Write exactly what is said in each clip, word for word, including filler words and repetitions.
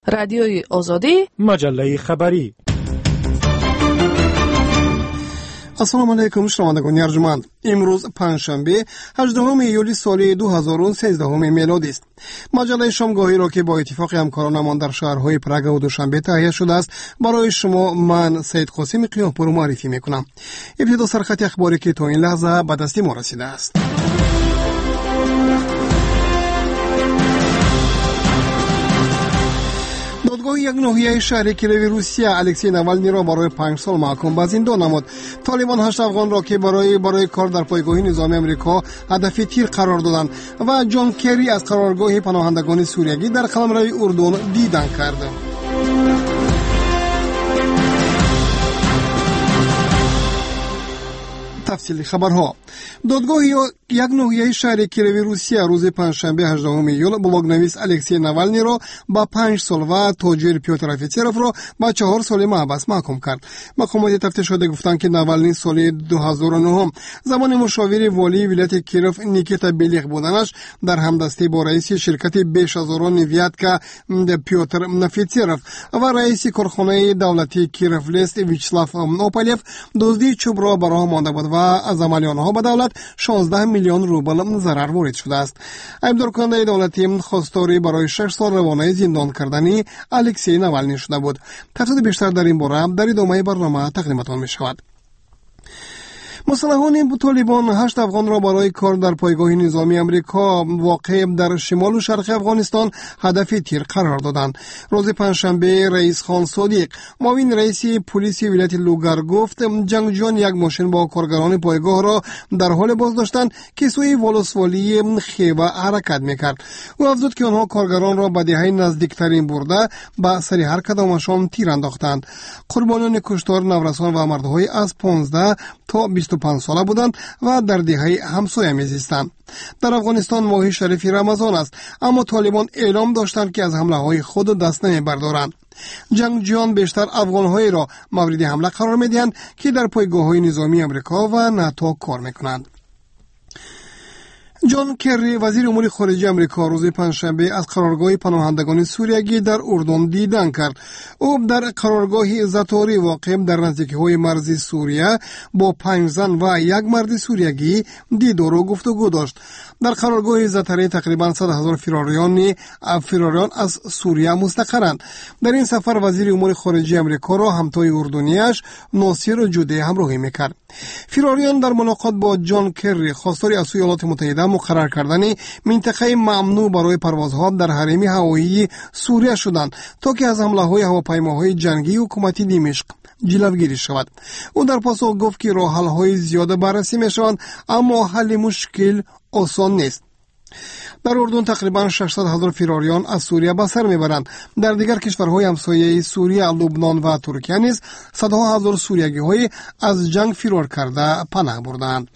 رادیوی آزادی، مجله خبری. السلام علیکم شنوندگان ارجمند. امروز پنجشنبه هجدهم ایولی سال دو هزار و سیزده میلادی است. مجله شامگاهی را که با اتفاق همکارانمان در شهرهای پراگ و دوشنبه تهیه شده است برای شما من سید قاسم قیاپور معرفی میکنم. ابتدا سرخط اخباری که تا این لحظه به دست ما رسیده است. دادگاه یک ناحیه شهر کی‌یف روسیه الکسی ناوالنی را برای پنج سال محکوم به زندان نمود. طالبان هشت افغان را که برای برای کار در پایگاه نظامی آمریکا هدف تیر قرار دادند و جان کری از قرارگاه پناهندگان سوریگی در قلمرو اردن دیدن کرد. تفصیل خبرها. دادگاه یک ناحیه شهر کی‌یف روسیه روز پنجشنبه هجدهم ایول بلاگ نویس الکسی ناوالنی را با پنج سال و تاجر پیوتر افیتسروف را با چهار سال محبس محکوم کرد. مقامات تفتیش شده گفتند که ناوالنی سال دو هزار و نه زمان مشاور والی ولایت کی‌یف نیکیتا بیلیخ بودنش در همدستی با رئیس شرکت بیش از نیویاتکا پیوتر افیتسروف و رئیس کارخانه دولتی کی‌یف لیست ویچسلاف اوپالیف دزدی چوب را به راه مانده بود و از عمل آنها به دولت شانزده میلیون روبل ضرر وارد شده است. ایبدار کننده دولتی خواستاری برای شش سال روانه زندان کردنی الکسی ناوالنی شده بود. تفصیل بیشتر در این باره در ادامه برنامه تقدیمتان می شود. مسلحان طالبان هشت افغان را برای کار در پایگاه نظامی آمریکا واقع در شمال و شرق افغانستان هدف تیر قرار دادند. روز پنجشنبه رئیس خان صادق معاون رئیس پلیس ولایت لوگر گفت جنگجویان یک ماشین با کارگران پایگاه را در حال بازداشتند که سوی ولسوالی خیوه حرکت میکرد. او افزود که آنها کارگران را به دهه نزدیکترین برده به سر هر کدامشان تیر انداختند. قربانیان کشتار نورسان و مردهای از پانزده تا بیست و پنج ساله بودند و در دهه همسایه میزیستند. در افغانستان ماه شریف رمضان است، اما طالبان اعلام داشتند که از حمله های خود دست نمیبردارند. جنگجویان بیشتر افغانهایی را مورد حمله قرار میدهند که در پایگاه های نظامی آمریکا و ناتو کار میکنند. جان کری وزیر امور خارجه آمریکا روز پنجشنبه از قرارگاه پناهندگان سوریگی در اردن دیدن کرد. او در قرارگاه زاتاری واقع در نزدیکی‌های مرز سوریه با پنج زن و یک مرد سوریگی دیدار و گفتگو داشت. در قرارگاه زاتاری تقریبا صد هزار فراریان فراریان از سوریه مستقرند. در این سفر وزیر امور خارجه آمریکا را همتای اردنیش ناصر جوده همراهی میکرد. فراریان در ملاقات با جان کری خواستار از سوی ایالات متحده مقرر کردن منطقه ممنوع برای پروازها در حریم هوایی سوریه شدند تا که از حمله‌های هواپیماهای جنگی حکومتی دمشق جلوگیری شود. او در پاسخ گفت که راه حل‌های زیاد بررسی می‌شوند اما حل مشکل آسان نیست. در اردن تقریبا ششصد هزار فراریان از سوریه به سر میبرند. در دیگر کشورهای همسایه سوریه، لبنان و ترکیه نیز صدها هزار سوریگی‌های از جنگ فرار کرده پناه بردند.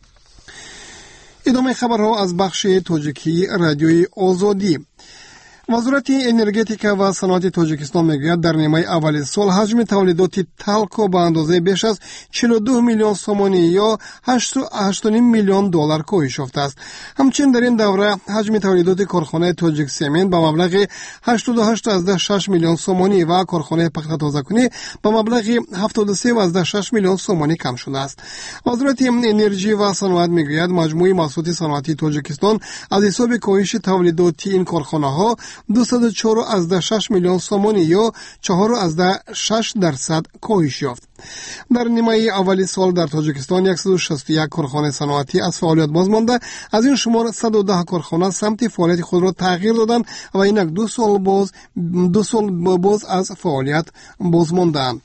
ادامه خبرها از بخش تاجیکی رادیوی آزادی. وزارت انرژتیکا و صنعت تاجیکستان میگوید در نیمه اول سال حجم تولیدات تالکو به اندازه بیش از چهل و دو میلیون سومانی یا هشت و نیم میلیون دلار کاهش یافته است. همچنین در این دوره حجم تولیدات کارخانه تاجیک سمنت به مبلغ هشتاد و هشت ممیز شش میلیون سومانی و کارخانه پخت تازه‌کنی به مبلغ هفتاد و سه ممیز شش میلیون سومانی کم شده است. وزارت انرژی و صنعت میگوید مجموع محصولات صنعتی تاجیکستان از حساب کاهش تولیدات این کارخانه‌ها دویست و چهار ممیز شش میلیون سومانی یا چهار ممیز شش درصد کاهش یافت. در نیمه اول سال در تاجیکستان صد و شصت و یک کارخانه صنعتی از فعالیت باز مانده. از این شمار صد و ده کارخانه سمت فعالیت خود را تغییر دادند و اینک دو سال باز دو سال باز از فعالیت باز ماندند.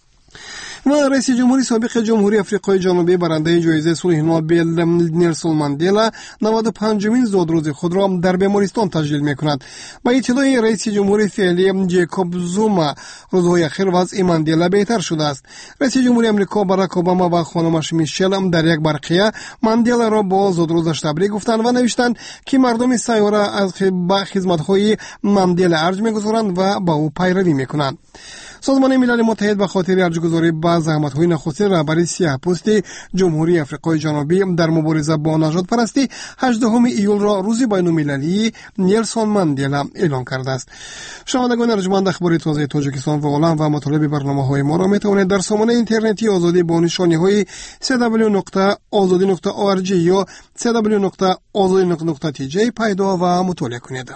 و رئیس جمهوری سابق جمهوری آفریقای جنوبی برنده جایزه صلح نوبل نلسون ماندلا نود و پنجمین زادروز خود را در بیمارستان تجلیل می‌کند. با اطلاع رئیس جمهوری فعلی جیکوب زوما روزهای اخیر وضع ماندلا بهتر شده است. رئیس جمهوری آمریکا باراک اوباما و خانمش میشل در یک برقیه ماندلا را با زادروزش تبریک گفتند و نوشتند که مردم سیاره از خدمت‌های ماندلا ارج می‌گذارند و با او پیروی می‌کنند. سازمان ملل متحد به خاطر ارجاگذاری به زحمت‌های نخستین رهبر سیاه‌پوست جمهوری آفریقای جنوبی در مبارزه با نژاد پرستی هجدهم ایول را روز بین‌المللی نلسون ماندلا اعلام کرده است. شنوندگان ارجمند، اخبار تازه تاجیکستان و عالم و مطالب برنامه‌های ما را می‌توانید در سامانه اینترنتی آزادی با نشانی‌های دبلیو دبلیو دبلیو نقطه آزادی نقطه او آر جی یا دبلیو دبلیو دبلیو نقطه آزادی نقطه تی جی پیدا و مطالعه کنید.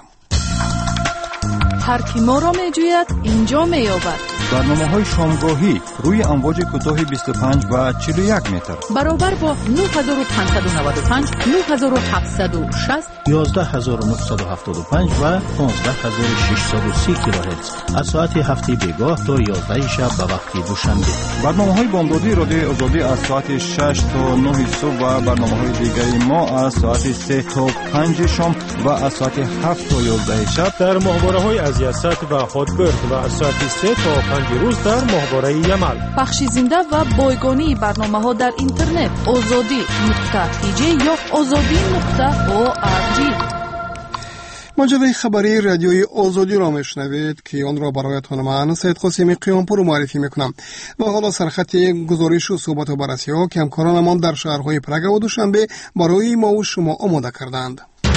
هر کی ما را می‌جوید اینجا می‌یابد. برنامه‌های شامگاهی روی امواج کوتاه بیست و پنج و چهل و یک متر برابر با نه هزار و پانصد و نود و پنج، نه هزار و هفتصد و شصت، یازده هزار و نهصد و هفتاد و پنج و پانزده هزار و ششصد و سی کیلوهرتز از ساعت هفت بیگاه تا یازده شب به وقت دوشنبه. برنامه‌های بامدادی رادیو آزادی از ساعت شش تا نه صبح و برنامه‌های دیگری ما از ساعت سه تا پنج شام و از ساعت هفت تا یازده شب در ماهواره‌های از یاست و هاتبرد و از ساعت سه تا پنج روز در ماهواره یمل. بخش زنده و بایگانی برنامه‌ها در اینترنت آزادی نقطه تی جی یا آزادی نقطه او آر جی. مجله خبری رادیوی آزادی را میشنوید که آن را برایتان من سید قاسمی قیامپور معرفی میکنم. و حالا سرخط گزارش و صحبت و بررسی ها که همکارانمان در شهرهای پراگ و دوشنبه برای ما و شما آماده کردند.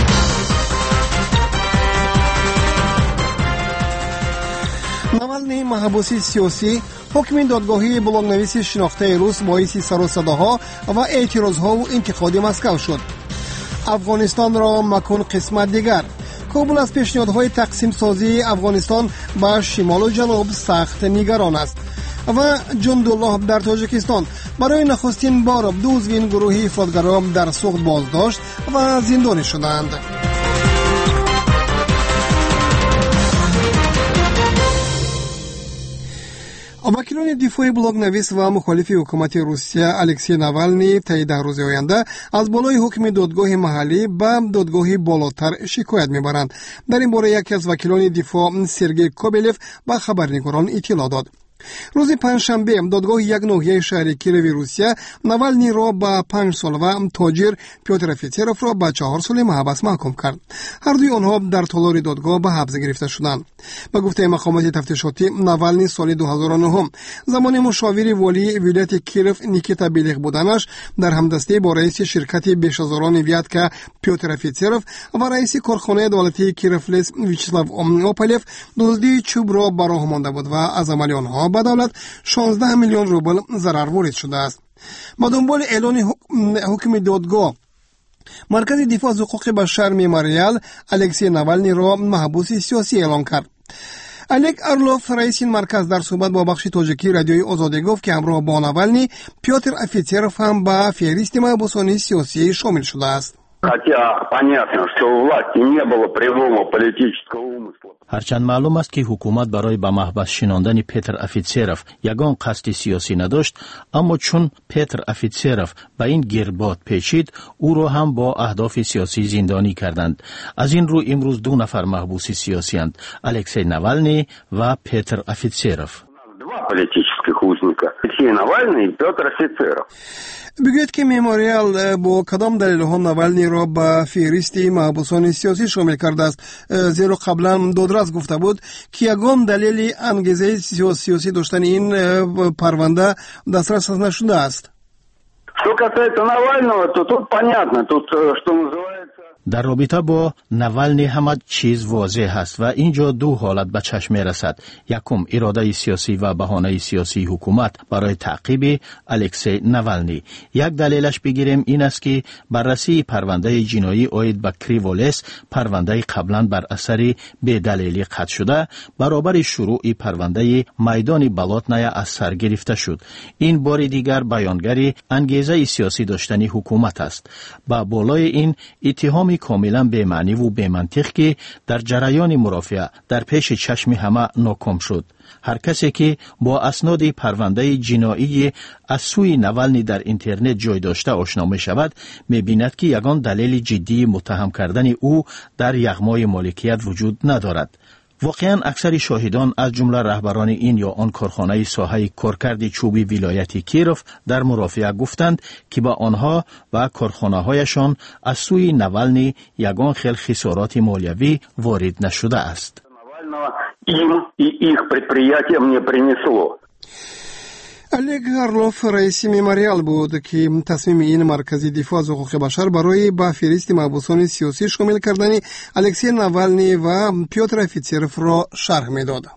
نوالنی محبوس سیاسی، حکم دادگاهی بلندنویس شناخته روس باعث سر و صداها و اعتراضها و انتقاد مسکو شد. افغانستان را مکن قسمت دیگر. کابل از پیشنهادهای تقسیم سازی افغانستان به شمال و جنوب سخت نگران است. و جندالله در تاجیکستان برای نخستین بار دو عضو گروه افراطگران در سوخت بازداشت و زندانی شدند. وکیلان دفاع بلاگ نویس و مخالف حکومت روسیه الکسی ناوالنی طی ده روز آینده از بالای حکم دادگاه محلی به دادگاه بالاتر شکایت میبرند. در این باره یکی از وکیلان دفاع سرگئی کوبلیف به خبرنگاران اطلاع داد. روز پنجشنبه دادگاه یک ناحیه شهر کیروی روسیه ناوالنی را به پنج سال و تاجر پیوتر افیتسروف را به چهار سال محبس محکوم کرد. هر دوی آنها در تالار دادگاه به حبس گرفته شدند. به گفته مقامات تفتیشاتی ناوالنی سال دو هزار و نه زمان مشاور والی ولایت کیروف نیکیتا بیلیغ بودنش در همدستی با رئیس شرکت بیشهزاران ویاتکا پیوتر افیتسروف و رئیس کارخانه دولتی کیروفلیس ویچسلاو اوپلیف دزدی چوب را به راه مانده بود و از عمل آنها به دولت شانزده میلیون روبل ضرر وارد شده است. با دنبال اعلان حکم دادگاه، مرکز دفاع از حقوق بشر مموریال الکسی ناوالنی را محبوس سیاسی اعلام کرد. الک ارلوف رئیس این مرکز در صحبت با بخش تاجیکی رادیوی آزادی گفت که همراه با ناوالنی پیوتر افیتسروف هم به فهرست محبوسان سیاسی شامل شده است. هرچند معلوم است که حکومت برای به محبس شناندن پیتر افیتسروف یگان قصد سیاسی نداشت، اما چون پیتر افیتسروف به این گردباد پیچید، او را هم با اهداف سیاسی زندانی کردند. از این رو امروز دو نفر محبوس سیاسی اند، الکسی ناوالنی و پیتر افیتسروف. بگوید که مموریال با کدام دلیل ها ناوالنی را به فهرست محبوسان سیاسی شامل کرده است، زیرا قبلا دادرس گفته بود که یگان دلیل انگیزه سیاسی داشتن این پرونده دسترس نشده است. در رابطه با ناوالنی همه چیز واضح است و اینجا دو حالت به چشم می رسد. یکم اراده سیاسی و بهانه سیاسی حکومت برای تعقیب الکسی ناوالنی. یک دلیلش بگیریم این است که بررسی پرونده جنایی عاید به کریولس، پرونده قبلا بر اثر بی‌دلیلی قطع شده، برابر شروع پرونده میدان بلاتنای از سر گرفته شد. این بار دیگر بیانگری انگیزه سیاسی داشتن حکومت است. با بالای این اتهام کاملا به معنی و به منطق که در جریان مرافعه در پیش چشم همه ناکام شد. هر کسی که با اسناد پرونده جنایی از سوی ناوالنی در اینترنت جای داشته آشنا می شود، می بیند که یگان دلیل جدی متهم کردن او در یغمای مالکیت وجود ندارد. واقعا اکثر شاهدان از جمله رهبران این یا آن کارخانه ساحه کارکرد چوبی ولایت کیروف در مرافعه گفتند که با آنها و کارخانه هایشان از سوی ناوالنی یگان خیل خسارات مالیوی وارد نشده است. им и их предприятиям не принесло. олег هارلوف رئیس مموریال بود که تصمیم این مرکز دفاع از حقوق بشر برای با فهرست محبوسان سیاسی شامل کردن الکسی ناوالنی و پیوتر فیتسیروف را شرح میداد.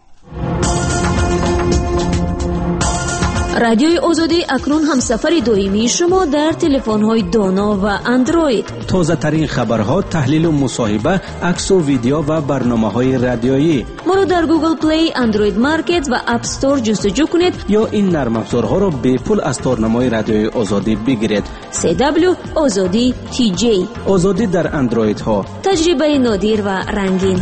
رادیوی آزادی اکنون هم سفر دائمی شما در تلفن‌های دانا و اندروید. تازه ترین خبرها، تحلیل و مصاحبه، عکس و ویدیو و برنامه‌های رادیویی. ما رو در گوگل پلی، اندروید مارکت و اپ استور جستجو کنید یا این نرم افزارها را به پول از تورنمای رادیوی آزادی بگیرید. سی دبلیو آزادی تی جی. آزادی در اندروید ها. تجربه نادر و رنگین.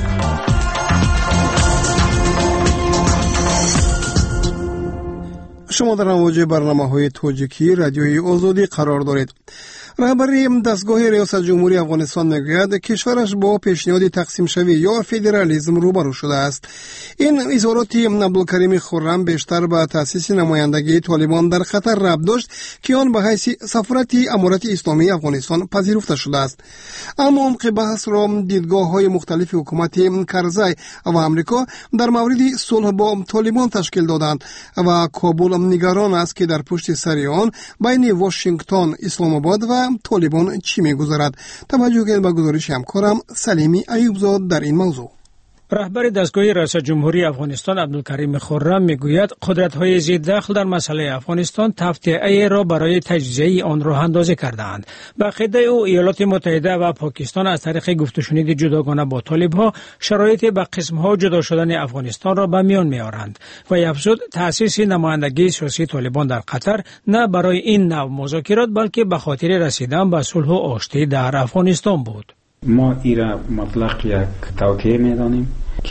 شما در امواج برنامه‌های توجیکی رادیوی آزادی قرار دارید. رهبری دستگاه ریاست جمهوری افغانستان میگوید کشورش با پیشنهاد تقسیم شوی یا فدرالیسم روبرو شده است. این اظهارات عبدالکریم خرم بیشتر به تأسیس نمایندگی طالبان در قطر ربط داشت که آن به حیث سفارت امارت اسلامی افغانستان پذیرفته شده است. اما عمق بحث را دیدگاه‌های مختلف حکومت کرزی و آمریکا در مورد صلح با طالبان تشکیل دادند و کابل نگران است که در پشت سر آن بین واشنگتن، اسلام آباد و طالبان چی می‌گذرد. توجه کنید به گزارش همکارم سلیمی ایوبزاد در این موضوع. رهبر دستگاه ریاست جمهوری افغانستان عبدالکریم خرم میگوید قدرت‌های ضد دخل در مسئله افغانستان تفطیعی را برای تجزیه آن راه اندازی کردند. به عقیده او ایالات متحده و پاکستان از طریق گفت و شنید جداگانه با طالب‌ها شرایط به قسم‌ها جدا شدن افغانستان را به میان می‌آورند و افزود تأسیس نمایندگی سیاسی طالبان در قطر نه برای این نوع مذاکرات بلکه به خاطر رسیدن به صلح و آشتی در افغانستان بود. ما ایرا مطلق یک توطئه میدانیم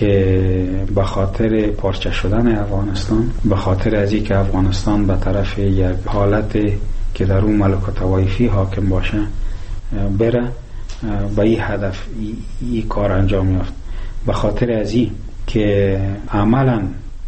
که به خاطر پارچه شدن افغانستان، به خاطر از اینکه افغانستان به طرف یک حالت که در اون ملک طوایفی حاکم باشه بره، به این هدف این کار انجام یافت. به خاطر از این که عملا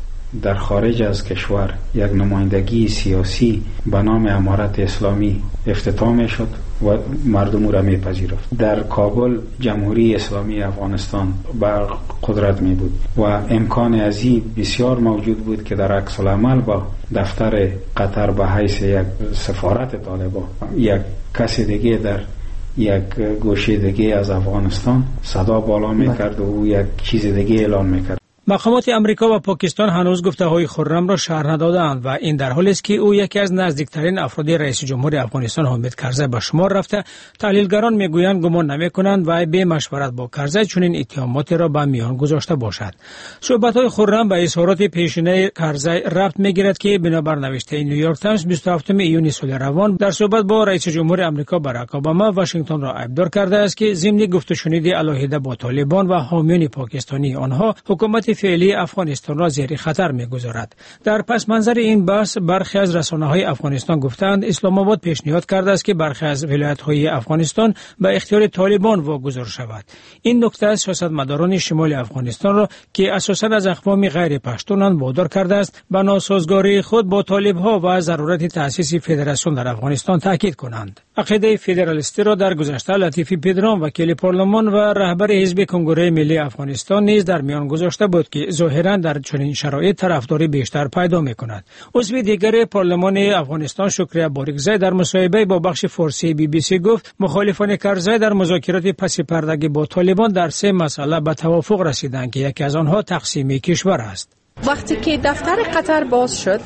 در خارج از کشور یک نمایندگی سیاسی به نام امارت اسلامی افتتاح می شد و مردم او را می پذیرفت. در کابل جمهوری اسلامی افغانستان بر قدرت می بود و امکان ازی بسیار موجود بود که در عکس العمل با دفتر قطر به حیث یک سفارت طالبان یک کسی دیگه در یک گوشه دیگه از افغانستان صدا بالا می کرد و او یک چیز دیگه اعلان می کرد. مقامات امریکا و پاکستان هنوز گفته‌های خرم را شرح ندادند و این در حالی است که او یکی از نزدیکترین افراد رئیس جمهور افغانستان حامد کرزی به شمار رفته. تحلیلگران میگویند گمان نمی‌کنند و به مشورت با کرزی چنین اتهاماتی را به میان گذاشته باشد. صحبت‌های خرم به اظهارات پیشینه کرزی ربط می‌گیرد که بنابر نوشته نیویورک تایمز بیست و هفتم ایون سال روان در صحبت با رئیس جمهور آمریکا باراک اوباما واشنگتن را ایبدار کرده است که ضمن گفت و شنید علیحده با طالبان و حامیان پاکستانی آنها حکومت فعلی افغانستان را زیر خطر می‌گذارد. در پس منظر این بحث برخی از رسانه‌های افغانستان گفتند اسلام آباد پیشنهاد کرده است که برخی از ولایت‌های افغانستان به اختیار طالبان واگذار شود. این نکته سیاستمداران شمال افغانستان را که اساساً از اقوام غیر پشتونند وادار کرده است به ناسازگاری خود با طالب‌ها و ضرورت تأسیس فدراسیون در افغانستان تاکید کنند. عقیده فدرالیستی را در گذشته لطیفی پدرام وکیل پارلمان و رهبر حزب کنگره ملی افغانستان نیز در میان گذاشته بود که ظاهراً در چنین شرایط طرفداری بیشتر پیدا می‌کند. عضو دیگر پارلمان افغانستان شکریه باریکزی در مصاحبه با بخش فارسی بی بی سی گفت مخالفان کرزی در مذاکرات پس پردگی با طالبان در سه مسئله به توافق رسیدند که یکی از آنها تقسیم کشور است. وقتی که دفتر قطر باز شد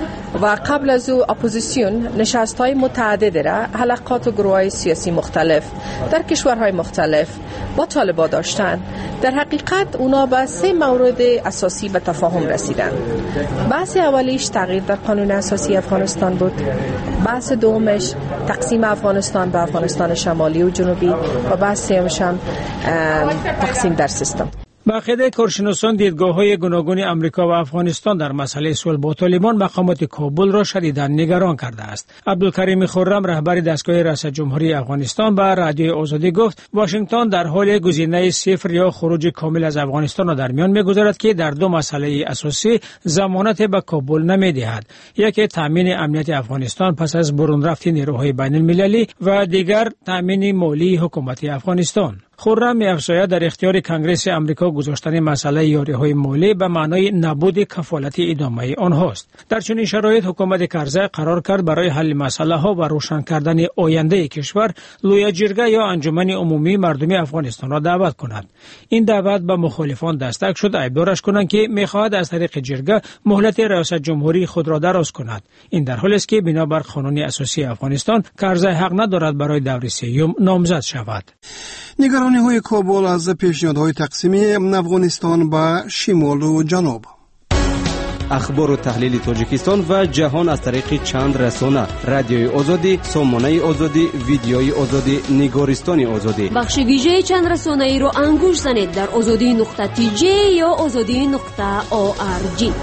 و قبل از او اپوزیسیون نشست‌های متعدد را حلقات و گروه‌های سیاسی مختلف در کشورهای مختلف با طالبان داشتند، در حقیقت اونا به سه مورد اساسی به تفاهم رسیدند. بحث اولیش تغییر در قانون اساسی افغانستان بود، بحث دومش تقسیم افغانستان به افغانستان شمالی و جنوبی و بحث سومش هم تقسیم در سیستم. با عقیده کارشناسان دیدگاه‌های گوناگون امریکا و افغانستان در مسئله صلح با طالبان مقامات کابل را شدیداً نگران کرده است. عبدالکریم خرم رهبر دستگاه ریاست جمهوری افغانستان به رادیوی آزادی گفت واشنگتن در حال گزینه صفر یا خروج کامل از افغانستان را در میان می‌گذارد که در دو مسئله اساسی ضمانت به کابل نمی‌دهد. یکی تامین امنیت افغانستان پس از برون رفت نیروهای بین‌المللی و دیگر تامین مالی حکومت افغانستان. خرم می‌افزاید در اختیار کنگره آمریکا گذاشتن مسئله یاری‌های مالی به معنای نبود کفالت ادامه آنهاست. در چنین شرایط حکومت کرزی قرار کرد برای حل مسئله ها و روشن کردن آینده کشور لوی جرگه یا انجمن عمومی مردم افغانستان را دعوت کند. این دعوت به مخالفان دستک شد اعتبارش کنند که می‌خواهد از طریق جرگه مهلت ریاست جمهوری خود را دراز کند. این در حالی است که بنابر قانون اساسی افغانستان کرزی حق ندارد برای دور سوم نامزد شود. نگرانی های کابل از پیشنهادهای تقسیم افغانستان به شمال و جنوب. اخبار و تحلیل تاجیکستان و جهان از طریق چند رسانه: رادیوی آزادی، سامانه آزادی، ویدیوی آزادی، نگارستان آزادی. بخش ویژه چند رسانه ای رو انگوش زنید در آزادی نقطه تی جی یا آزادی نقطه او آر جی.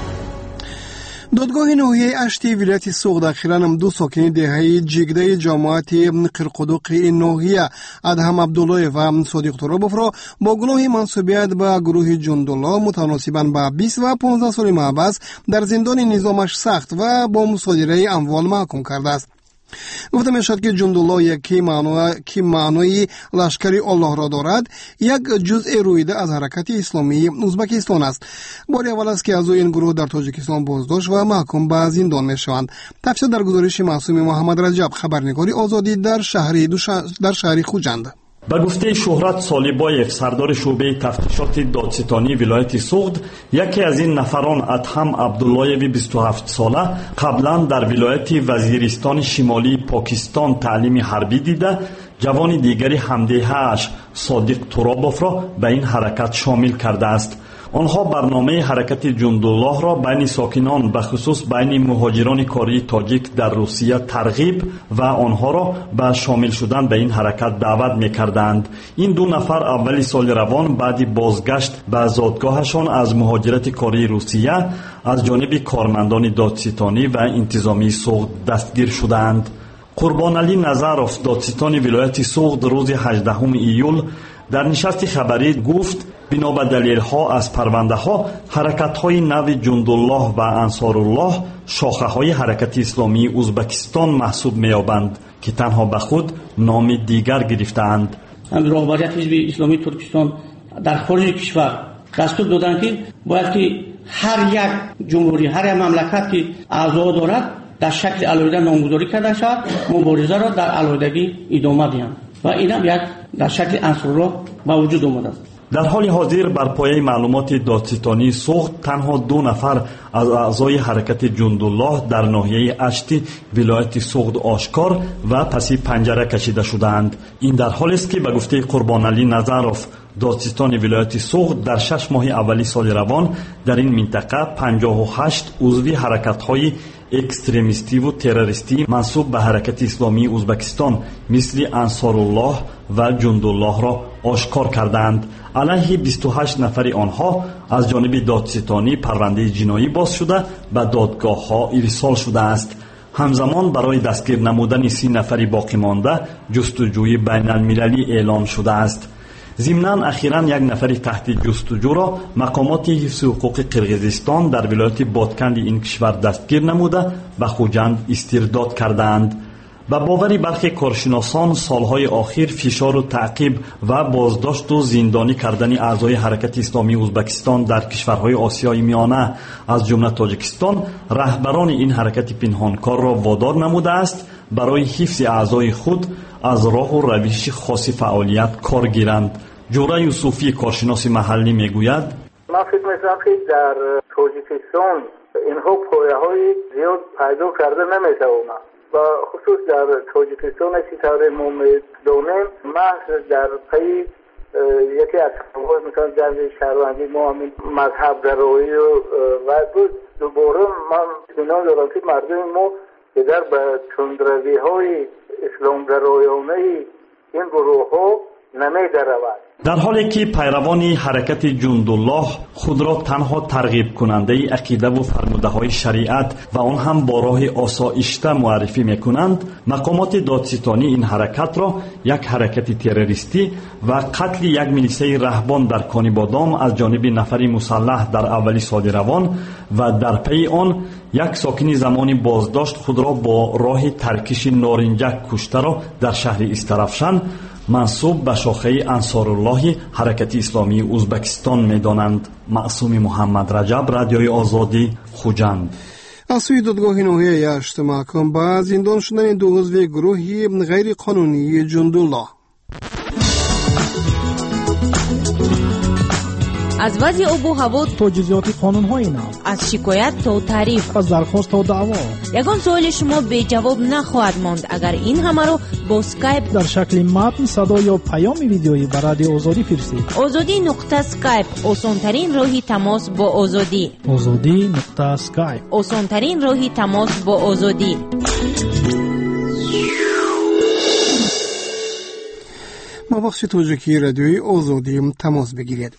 دادگاه ناحیه اشتی ولایت سوغد اخیراً دو ساکن دهه جگده جماعت قرقدوق ناحیه ادهم عبدالله و صادق ترابوف را با گناه منسوبیت به گروه جندالله متناسباً با بیست و پانزده سال محبس در زندان نظامش سخت و با مصادره اموال محکوم کرده است. گفته می شد که جندالله یکی معنای که معنای لشکری الله را دارد یک جزء رویده از حرکت اسلامی ازبکستان است. بار اول است که از این گروه در تاجیکستان بازداشت و محکوم به زندان می شوند. تفصیل در گزارش معصوم محمد رجب، خبرنگاری آزادی در شهری در شهری خوجند. به گفته شهرت سالیبایف، سردار شعبه تفتیشات دادستانی ولایت سوغد، یکی از این نفران ادهم عبداللهوی بیست و هفت ساله قبلا در ولایت وزیرستان شمالی پاکستان تعلیم حربی دیده، جوان دیگری همدیه‌اش صادق ترابوف را به این حرکت شامل کرده است. آنها برنامه حرکت جندالله را بین ساکنان به خصوص بین مهاجران کاری تاجیک در روسیه ترغیب و آنها را به شامل شدن به این حرکت دعوت می‌کردند. این دو نفر اولی سال روان بعد بازگشت به زادگاهشان از مهاجرت کاری روسیه از جانب کارمندان دادستانی و انتظامی سوغد دستگیر شدند. قربان علی نظروف، دادستان ولایت سوغد، روز هجدهم ایول در نشست خبری گفت بنا به دلیل‌ها از پرونده‌ها حرکت‌های نو جندالله و انصارالله شاخه‌های حرکت اسلامی ازبکستان محسوب می‌یابند که تنها به خود نام دیگر گرفتند. رهبریت حزب اسلامی ترکستان در خارج کشور دستور دادند که باید که هر یک جمهوری، هر یک مملکت که اعضا دارد در شکل علایده نامگذاری کرده شود، مبارزه را در علایدگی ادامه دهند و این هم یک در شکل انصارالله به وجود آمده است. در حال حاضر بر پایه معلومات دادستانی سوغد تنها دو نفر از اعضای حرکت جندالله در ناحیه اشتی ولایت سوغد آشکار و پسی پنجره کشیده شدند. این در حالی است که به گفته قربان علی نظروف، دادستان ولایت سوغد در شش ماه اولی سال روان در این منطقه پنجاه و هشت عضوی حرکت‌های اکستریمیستی و تروریستی منسوب به حرکت اسلامی ازبکستان مثل انصارالله و جندالله را آشکار کردند. علیه بیست و هشت نفر آنها از جانب دادستانی پرونده جنایی باز شده به دادگاه‌ها ارسال شده است. همزمان برای دستگیر نمودن سی نفر باقی مانده جستجوی بین المللی اعلام شده است. ضمناً اخیراً یک نفر تحت جستجو را مقامات حفظ حقوق قرقیزستان در ولایت بادکند این کشور دستگیر نموده به خوجند استرداد کردند. به باور برخی کارشناسان سالهای آخر فشار و تعقیب و بازداشت و زندانی کردن اعضای حرکت اسلامی ازبکستان در کشورهای آسیای میانه از جمله تاجیکستان رهبران این حرکت پنهانکار را وادار نموده است برای حفظ اعضای خود از راه و روش خاص فعالیت کار گیرند. جوره یوسفی، کارشناس محلی، میگوید من فکر می‌کنم که در تاجیکستان اینها پایه‌های زیاد پیدا کرده نمی‌توانند و خصوص در تاجیکستان سیطره ما می‌دانیم محض در پی یکی از کارهای مثلا در شهروندی ما همین مذهب گرایی و دوباره من اطمینان دارم که مردم ما که در به تندروی‌های اسلامگرایانه این گروه‌ها نمی‌درود. در حالی که پیروان حرکت جندالله خود را تنها ترغیب کننده عقیده و فرموده های شریعت و آن هم با راه آسایشته معرفی می کنند، مقامات دادستانی این حرکت را یک حرکت تروریستی و قتل یک ملیسه رهبان در کانیبادام از جانب نفری مسلح در اولی سال روان و در پی آن یک ساکن زمانی بازداشت خود را با راه ترکش نارنجک کشته را در شهر استرافشان منسوب به شاخه انصارالله حرکت اسلامی ازبکستان می‌دانند. معصوم محمد رجب، رادیوی آزادی، خوجند. از سوی دادگاه ناحیه یشت محکوم به زندان شدن دو عضو گروه غیر قانونی جندالله. از وضع آب و هوا تا جزئیات قانون‌های نو، از شکایت تا تعریف، از درخواست تا دعوا، یگان سوال شما به جواب نخواهد ماند اگر این همه رو با اسکایپ در شکل متن، صدا یا پیام ویدیویی به رادیو آزادی فرستید. آزادی نقطه اسکایپ، آسان‌ترین راهی تماس با آزادی. آزادی نقطه اسکایپ، آسان‌ترین راهی تماس با آزادی. ما بخش توجیکی رادیوی آزادی تماس بگیرید.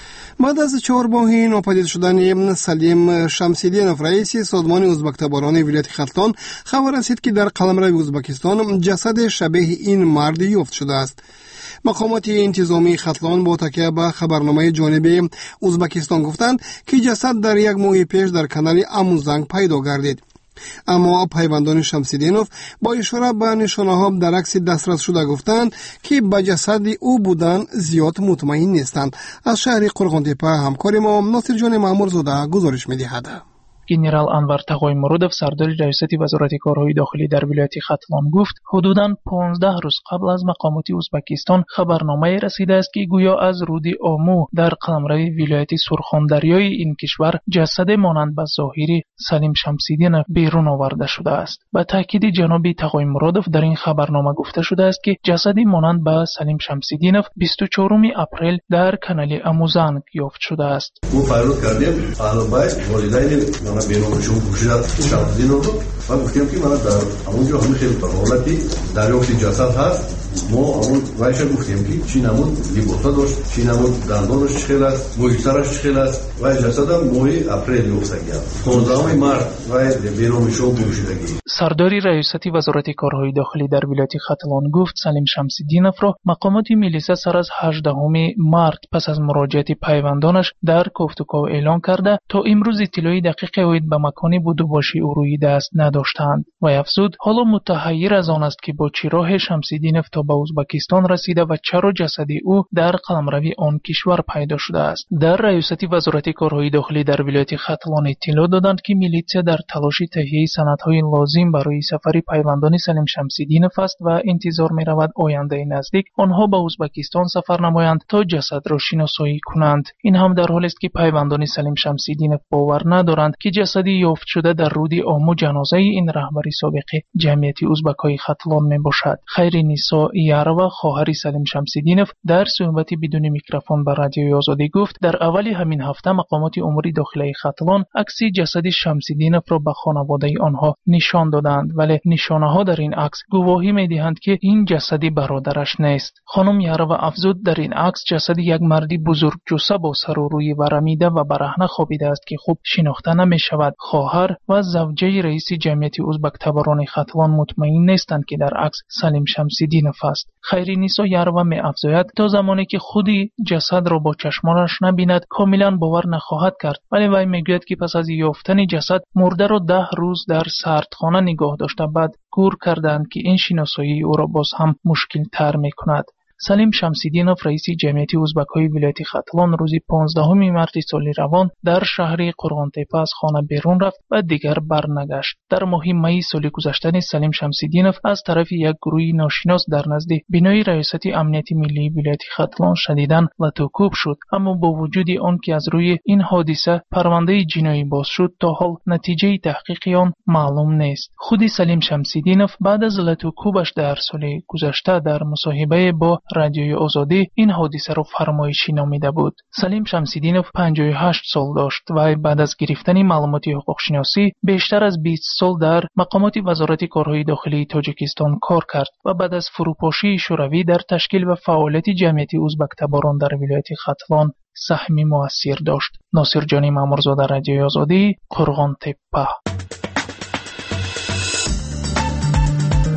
بعد از چهار ماه ناپدید شدن سلیم شمسیدینوف رئیس سازمان ازبک‌تباران ولایت ختلان خبر رسید که در قلمرو ازبکستان جسد شبیه این مرد یافت شده است. مقامات انتظامی ختلان با تکیه به خبرنامه جانب ازبکستان گفتند که جسد در یک ماه پیش در کانال اموزنگ پیدا گردید. اما پیوندان شمسیدینوف با اشاره به نشانه‌ها در عکس دسترس شده گفتند که به جسد او بودن زیاد مطمئن نیستند. از شهر قرغانتپه همکار ما ناصر جان مامورزاده گزارش می‌دهد. گنرال انور تقایمرودов سردار ریاست وزارت کارهای داخلی در ولایت ختلان گفت حدوداً پانزده روز قبل از مقامات ازبکستان خبرنامه رسیده است که گویا از رود آمو در قلمرو ولایت سرخاندریای این کشور جسد مانند به ظاهری سلیم شمسیدینوف بیرون آورده شده است. به تاکید جناب تقایمرودov در این خبرنامه گفته شده است که جسدی مانند به سلیم شمسیدینوف بیست و چهارم اپریل در کانال اموزنگ یافت شده است. ما پیروز کردیم اهل والدین بیرونشون گوشیدن شمسیدینوف رو و گفتیم که من در همونجا همون خیلی حالتی دریافت جسد هست. ما همون وایش گفتیم که چی نمود لیبوسا داشت، چی نمود دندانش چخیل است، موی سرش چخیل است و جسد هم موی اپریل یافتگی است. پانزدهم مرد و بیرونشون گوشیدگی. سرداری ریاست وزارت کارهای داخلی در ولایت ختلان گفت سلیم شمسیدینوف را مقامات ملیسا سر از هجدهم مارس پس از مراجعت پیوندانش در گفتگو اعلام کرده تا امروز اطلاعی دقیق اوید به مکانی بود و باشی او روی دست نداشتند و افزود حالا متحیر از آن است که با چه راه شمسیدینوف تا به ازبکستان رسیده و چرا جسد او در قلمرو آن کشور پیدا شده است. در ریاست وزارت کارهای داخلی در ولایت ختلان اطلاع دادند که میلیسا در تلاش تهیه سندهای لازم برای سفر پیوندان سلیم شمسیدینوف است و انتظار می رود آینده نزدیک آنها به ازبکستان سفر نمایند تا جسد را شناسایی کنند. این هم در حالی است که پیوندان سلیم شمسیدینوف باور ندارند که جسدی یافت شده در رود آمو جنازه این رهبر سابق جمعیت ازبکای ختلان می باشد. خیرنیسا یاروا خواهر سلیم شمسیدینوف در صحبتی بدون میکروفون با رادیوی آزادی گفت در اول همین هفته مقامات امور داخلی ختلان عکس جسد شمسیدینوف را به خانواده آنها نشان دادند، ولی نشانه ها در این عکس گواهی می دهند که این جسدی برادرش نیست. خانم یاروا افزود در این عکس جسد یک مردی بزرگ جثه با سر و روی ورمیده و برهنه خوابیده است که خوب شناخته نمی شود. خواهر و زوجه رئیس جمعیت ازبک‌تباران ختلان مطمئن نیستند که در عکس سلیم شمسیدینوف است. خیرنیسا یاروا می افزاید تا زمانی که خودی جسد را با چشمانش نبیند کاملا باور نخواهد کرد، ولی وی میگوید که پس از یافتن جسد مرده را ده روز در سردخانه نگاه داشته بعد گور کردند که این شناسایی او را باز هم مشکل تر می کند. سلیم شمسیدینوف رئیس جمعیت ازبک‌های ولایت ختلان روز پانزدهم مارس سال روان در شهر قرغانتپه از خانه بیرون رفت و دیگر برنگشت. در ماه می سال گذشته سلیم شمسیدینوف از طرف یک گروه ناشناس در نزد بینای ریاست امنیت ملی ولایت ختلان شدیداً لطوکوب شد، اما با وجود آن که از روی این حادثه پرونده جنایی باز شد تا حال نتیجه تحقیق آن معلوم نیست. خود سلیم شمسیدینوف بعد از لطوکوبش در سال گذشته در مصاحبه با رادیوی آزادی این حادثه را فرمایشی نامیده بود. سلیم شمسیدینوف پنجاه و هشت سال داشت و بعد از گرفتن معلومات حقوقشناسی بیشتر از بیست سال در مقامات وزارت کارهای داخلی تاجیکستان کار کرد و بعد از فروپاشی شوروی در تشکیل و فعالیت جمعیت ازبک‌تباران در ولایت ختلان سهمی مؤثر داشت. ناصر جانی مامورزاده، رادیوی آزادی، قرغانتپه.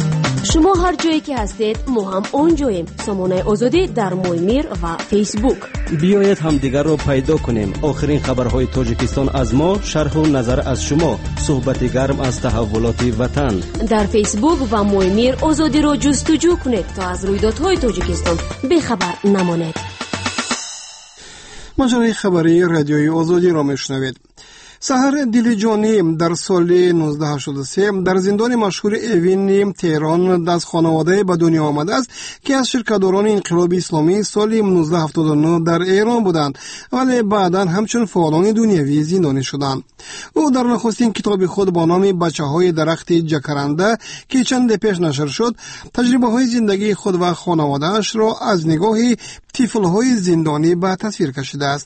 شما هر جایی که هستید ما هم اونجاییم. سامانه آزادی در مویمیر و فیسبوک. بیایید هم دیگر رو پیدا کنیم. آخرین خبرهای تاجیکستان از ما، شرح و نظر از شما، صحبت گرم از تحولات وطن. در فیسبوک و مویمیر آزادی رو جستجو کنید تا از رویدادهای تاجیکستان بخبر نمانید. مجری خبری رادیوی آزادی را میشنوید. سحر دیلیجانی در سال نوزده هشتاد و سه در زندان مشهور اوین تهران از خانواده به دنیا آمده است که از شرکت‌داران انقلاب اسلامی سال نوزده هفتاد و نه در ایران بودند، ولی بعدا همچون فعالان دنیوی زندانی شدند. او در نخستین کتاب خود با نام بچه‌های درخت جکرنده که چند پیش نشر شد، تجربه‌های زندگی خود و خانواده‌اش را از نگاه طفل‌های زندانی به تصویر کشیده است.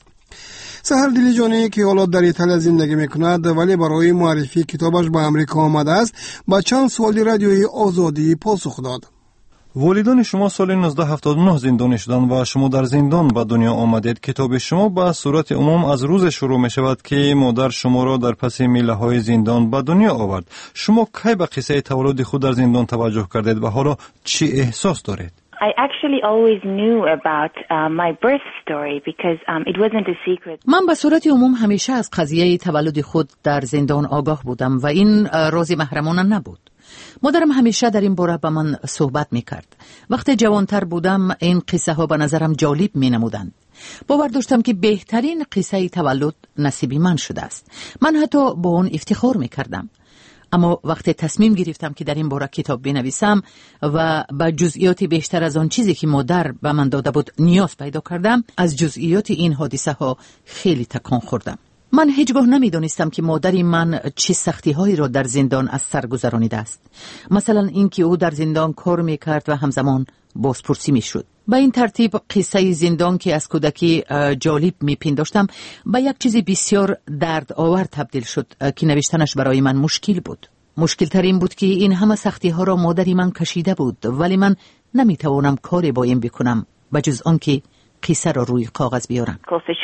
سحر دیلیجانی که حالا در ایتالیا زندگی میکند ولی برای معرفی کتابش به امریکا آمده است، با چند سوالی رادیوی آزادی پاسخ داد. والدان شما سال نوزده هفتاد و نه زندانی شدند و شما در زندان به دنیا آمدید. کتاب شما به صورت عموم از روز شروع می شود که مادر شما را در پس میله های زندان به دنیا آورد. شما کی به قصه تولد خود در زندان توجه کردید و حالا چی احساس دارید؟ I actually always knew about uh, my birth story because um, it wasn't a secret. من به صورت عموم همیشه از قضیه تولد خود در زندان آگاه بودم و این راز محرمانه نبود. مادرم همیشه در این باره با من صحبت میکرد. وقتی جوانتر بودم این قصه ها به نظرم جالب می نمودند. باور داشتم که بهترین قصه تولد نصیبی من شده است. من حتی با اون افتخار میکردم. اما وقتی تصمیم گرفتم که در این باره کتاب بنویسم و با جزئیات بیشتر از آن چیزی که مادر به من داده بود نیاز پیدا کردم، از جزئیات این حادثه ها خیلی تکان خوردم. من هیچگاه نمیدانستم که مادری من چه سختی هایی را در زندان از سر گذرانیده است. مثلا اینکه او در زندان کار میکرد و همزمان بازپرسی میشد. با این ترتیب قصه زندان که از کودکی جالب میپنداشتم به یک چیز بسیار دردآور تبدیل شد که نوشتنش برای من مشکل بود. مشکل ترین بود که این همه سختی ها را مادری من کشیده بود، ولی من نمیتوانم کاری با این بکنم بجز آن که قصه را روی کاغذ بیارم.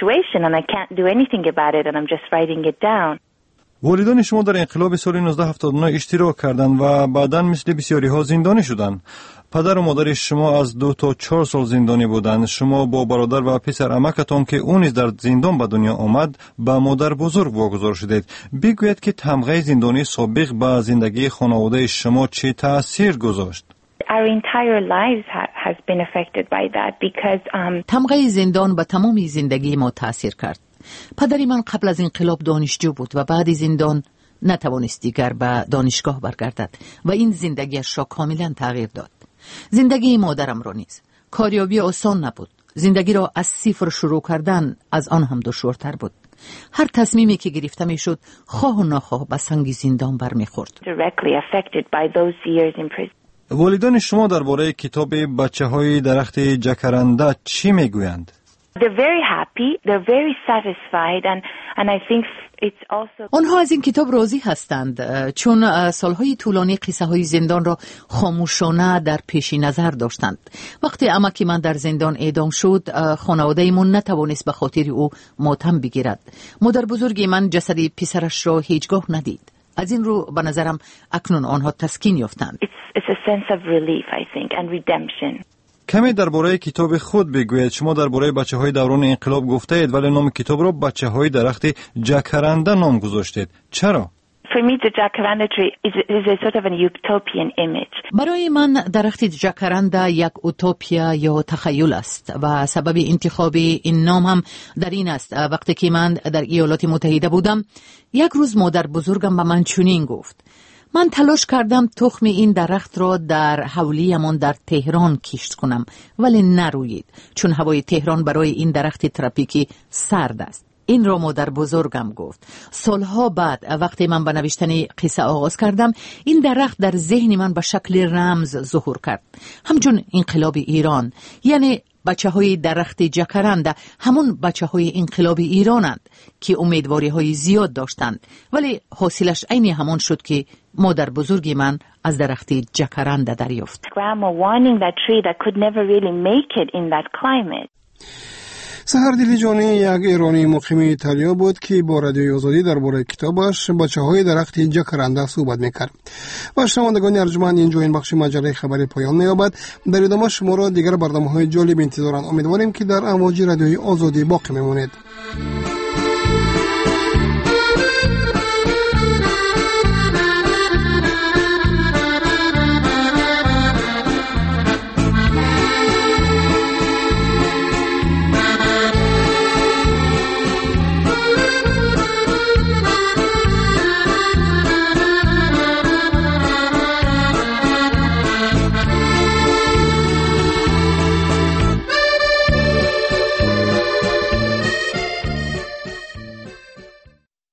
والدان شما در انقلاب سال نوزده هفتاد و نه اشتراک کردند و بعداً مثل بسیاری ها زندانی شدند. پدر و مادر شما از دو تا چهار سال زندانی بودند. شما با برادر و پسر عمکتان که اون نیز در زندان به دنیا آمد به مادر بزرگ واگذار شدید. بگوید که تمغه زندانی سابق به زندگی خانواده شما چه تأثیر گذاشت؟ Our entire lives ha- has been affected by that because um تمغه زندان به تمام زندگی ما تأثیر کرد. پدری من قبل از انقلاب دانشجو بود و بعد زندان نتوانست دیگر به دانشگاه برگردد و این زندگیش را کاملا تغییر داد. زندگی مادرم را نیز کاریابی آسان نبود. زندگی را از صفر شروع کردن از آن هم دشوارتر بود. هر تصمیمی که گرفته میشد خواه و ناخواه به سنگ زندان برمیخورد. والدان شما درباره کتاب بچه‌های درخت جکرنده چی میگویند؟ They're very happy, they're very satisfied and and I think it's also آنها از این کتاب راضی هستند چون سالهای طولانی قصه های زندان را خاموشانه در پیش نظر داشتند. وقتی عمکی من در زندان اعدام شد خانواده من نتوانست به خاطر او ماتم بگیرد. مادر بزرگی من جسد پسرش را هیچگاه ندید. از این رو به نظرم اکنون آنها تسکین یافتند. It's, it's a sense of relief I think and redemption. کمی درباره کتاب خود بگویید. شما درباره بچه‌های دوران انقلاب گفته اید ولی نام کتاب را بچه‌های درخت جکرنده نام گذاشتید. چرا؟ For me, the jacaranda tree is, is a sort of an utopian image. برای من درخت جکرنده یک اوتوپیا یا تخیل است و سبب انتخاب این نام هم در این است. وقتی که من در ایالات متحده بودم یک روز مادر بزرگم به من چنین گفت: من تلاش کردم تخم این درخت را در حولیمان در تهران کشت کنم ولی نروید چون هوای تهران برای این درخت تروپیکی سرد است. این را مادر بزرگم گفت. سالها بعد وقتی من به نوشتن قصه آغاز کردم این درخت در ذهن من به شکل رمز ظهور کرد. همچون انقلاب ایران، یعنی بچه های درخت جکرنده همون بچه های انقلاب ایرانند که امیدواری های زیاد داشتند ولی حاصلش عین همون شد که مادر بزرگی من از درخت جکرنده دریافت. سحردلی جانی یک ایرانی مقیم ایتالیا بود که با رادیوی آزادی درباره کتابش بچه‌های درخت جاکاراندا صحبت می‌کرد. و شنوندگان ارجمند اینجا این بخش مجله خبری پایان می‌یابد. در ادامه شما را دیگر برنامه‌های جالب انتظارند. امیدواریم که در امواج رادیوی آزادی باقی بمانید.